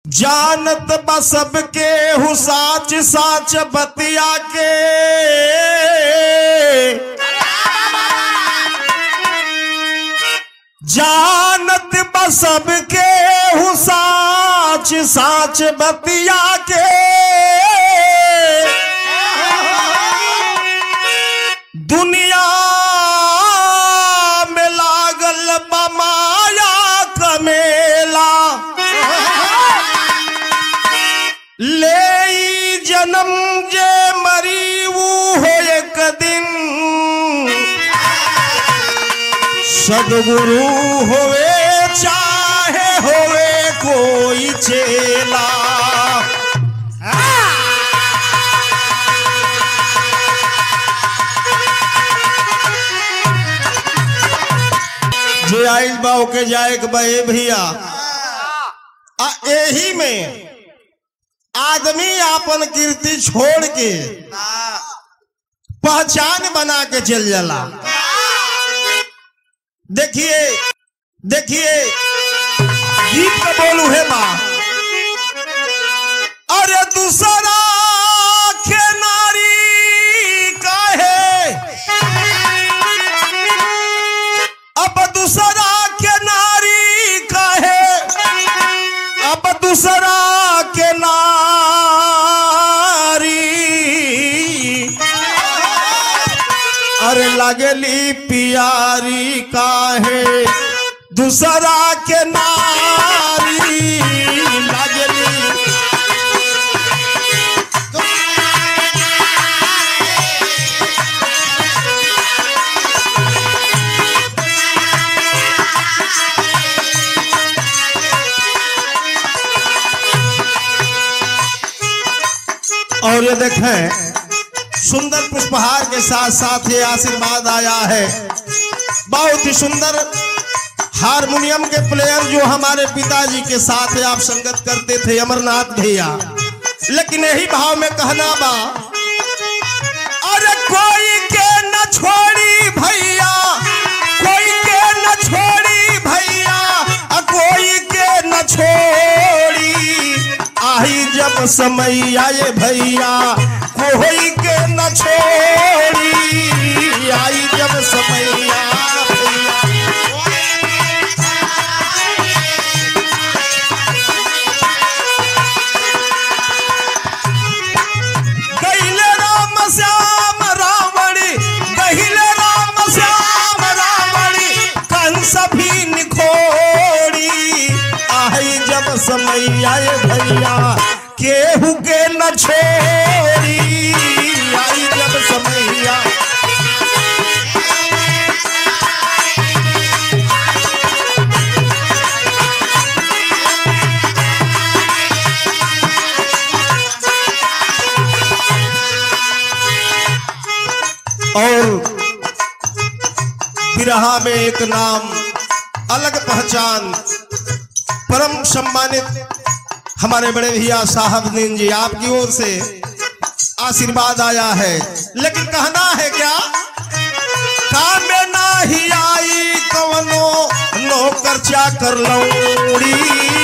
जानत बा सबके हु साच साच बतिया के जानत बा सबके हु साच साच बतिया के दुनिया में लागल बा माया कमेला ले जन्म जे मरी वो हो एक दिन सदगुरु होवे चाहे होवे कोई चेला। जे आइल बा ओके जाए के बा भैया यही में आदमी आपन कीर्ति छोड़ के पहचान बना के चल जाला। देखिए देखिए गीत का बोलू है बा अरे दूसरा के नारी काहे अब दूसरा के नारी काहे अब दूसरा के नारी अरे लगली प्यारी काहे दूसरा के नारी लगली और ये देखें सुंदर पुष्पहार के साथ साथ ये आशीर्वाद आया है। बहुत ही सुंदर हारमोनियम के प्लेयर जो हमारे पिताजी के साथ आप संगत करते थे अमरनाथ भैया। लेकिन यही भाव में कहना बा अरे कोई के न छोड़ी भैया कोई के न छोड़ी भैया कोई के न छोड़ी आई जब समय आए भैया कोई के न छोड़ी आई जब समय गहिले राम श्याम रावणी गहिले राम श्याम रावणी कंस भी निखोड़ी आई जब समय आए भैया केहू के न छोड़ी आई जब समय और बिरहा में एक नाम अलग पहचान परम सम्मानित हमारे बड़े भैया साहबदीन जी आपकी ओर से आशीर्वाद आया है। लेकिन कहना है क्या काम में ना ही आई कवनो नौकर चाकर लौड़ी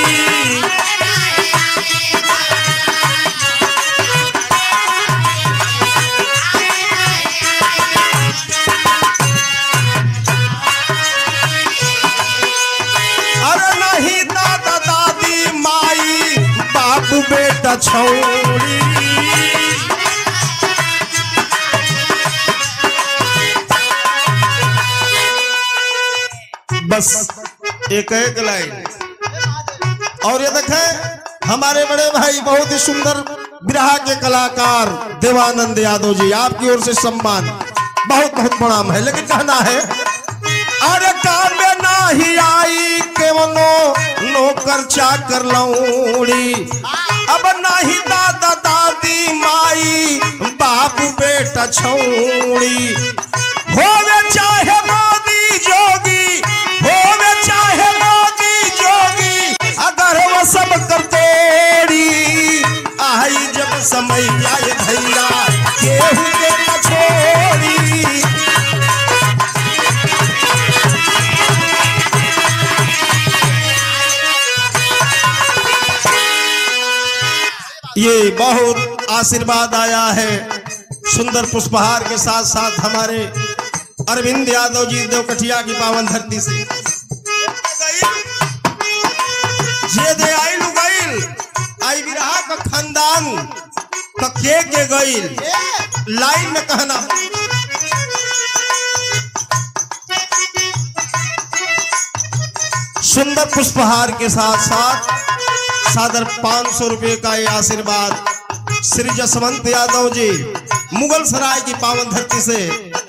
अरे नहीं दादा दादी माई बाबू बेटा छौड़ी बस एक एक लाइन। और ये देखें हमारे बड़े भाई बहुत ही सुंदर बिरहा के कलाकार देवानंद यादव जी आपकी ओर से सम्मान बहुत बहुत प्रणाम है। लेकिन कहना है अरे काम में ना ही आई केवनो नौकर चाकर लौड़ी अब नहीं दादा दादी माई बाबू बेटा छौड़ी होवे चाहे मोदी जोगी होवे चाहे मोदी जोगी अगर वो सब कर तोड़ी आई जब समय आए भैया केहू के न छोड़ी ये बहुत आशीर्वाद आया है सुंदर पुष्पहार के साथ साथ हमारे अरविंद यादव जी देवकठिया की पावन धरती से जे दे आइल आई बिरहा का खानदान का के गईल लाइन में कहना सुंदर पुष्पहार के साथ साथ सादर 500 रुपए का ये आशीर्वाद श्री जसवंत यादव जी मुगल सराय की पावन धरती से।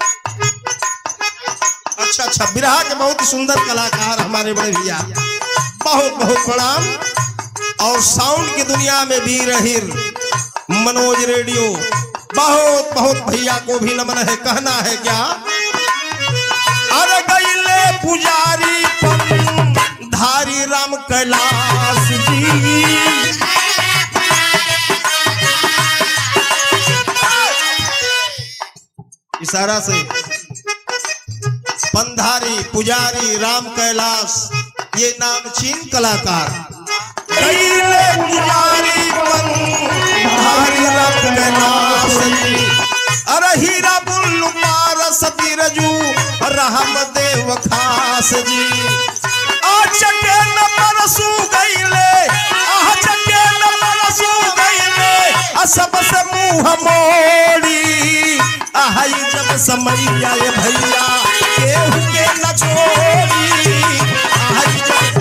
अच्छा बिरहा के बहुत सुंदर कलाकार हमारे बड़े भैया, बहुत बहुत प्रणाम। और साउंड की दुनिया में वीर अहिर मनोज रेडियो, बहुत बहुत भैया को भी नमन है। कहना है क्या, अरे गईले पुजारी धारी राम कैलाश जी, इशारा से पंधारी पुजारी राम कैलाश ये नाम चीन कलाकार। गईले पुजारी पंधारी राम कैलाश जी, अरे हीरा बुल्लू पारस बिरजू रहम देव खास जी। चके न परसू गईले, चके न परसू गईले, सबसे मुंह मोड़ी, आई जब समय आए भैया केहू के न छोड़ी, आई जब।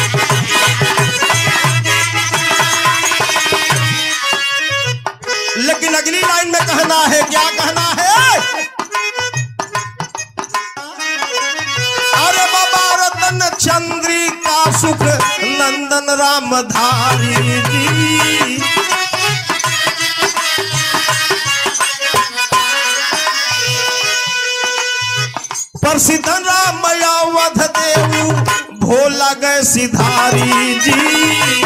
लेकिन अगली लाइन में कहना है क्या, कहना है, अरे बाबा रतन चंद्रिका सुख नंदन रामधारी जी, प्रसिद्ध राम अवध देव भोला गए सिधारी जी।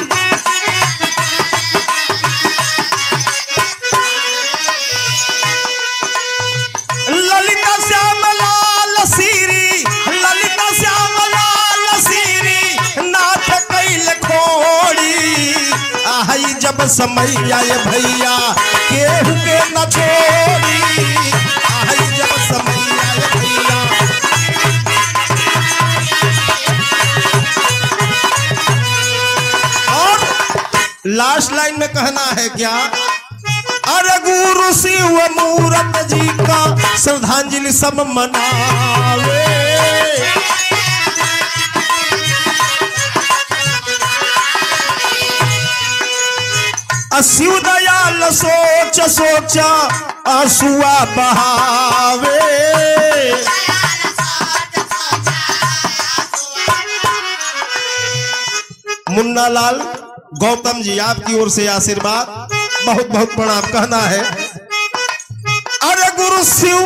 ललिता श्याम लाल सीरी, ललिता श्याम लाल सीरी नाथ कैल खोड़ी, आई जब समय आए भैया केहू के न छोड़ी, आई जब समय आए भैया। और लास्ट लाइन में कहना है क्या, अरे गुरु शिव मूरत जी का श्रद्धांजलि सब मनावे, शिव दयाल सोच सोचा आंसुआ बहावे। मुन्ना लाल गौतम जी आपकी ओर से आशीर्वाद, बहुत बहुत प्रणाम। कहना है, अरे गुरु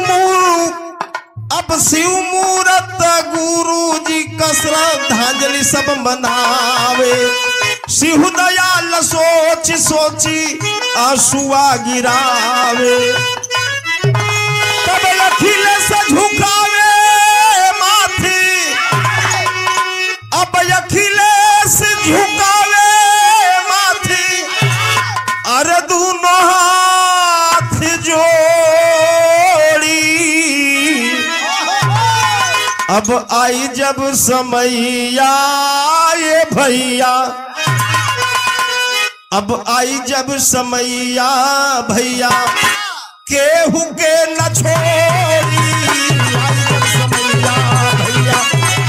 अब शिव मूरत गुरु जी का श्रद्धांजलि सब मनावे, शिव दयाल सोच सोची आंसुआ गिरावे, तब अखिलेश झुकावे माथी, अब अखिलेश झुकावे माथी, अरे दोनों हाथ जोड़ी, अब आई जब समय आए भैया, अब आई जब समय भैया केहू के न छोड़ी, आई जब समय भैया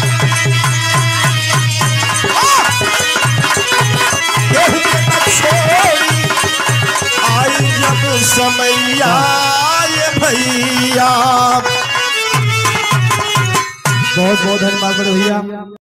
केहू के न छोड़ी, आई जब समय भैया। बहुत बहुत धन्यवाद बड़े भैया।